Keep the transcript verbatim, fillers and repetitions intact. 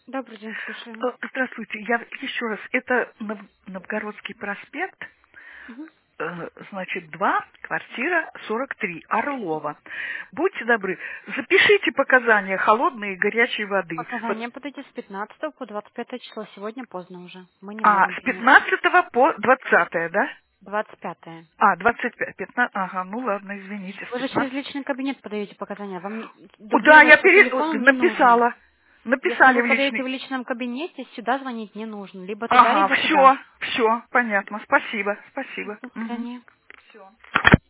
Добрый день, слушаем. Э, Здравствуйте, я еще раз, это Нов- Новгородский проспект, Мгм. э, значит, два, квартира сорок три, Орлова. Будьте добры, запишите показания холодной и горячей воды. Вот, Показания подойти с пятнадцатого по двадцать пятое число. Сегодня поздно уже. Мы не а, можем с принять. пятнадцатого по двадцатое, да? двадцать пятое. А, двадцать пять, пятнадцать, ага, ну ладно, извините, с Вы же через пятнадцатого. личный кабинет подаете показания. Вам не- Да, я дублировать по пере... телефону не нужно. написала, Если написали вы в подаете в личный. личном кабинете, сюда звонить не нужно. Либо туда, Ага, либо туда. все, все, понятно, спасибо, спасибо. До Угу. свидания. Все.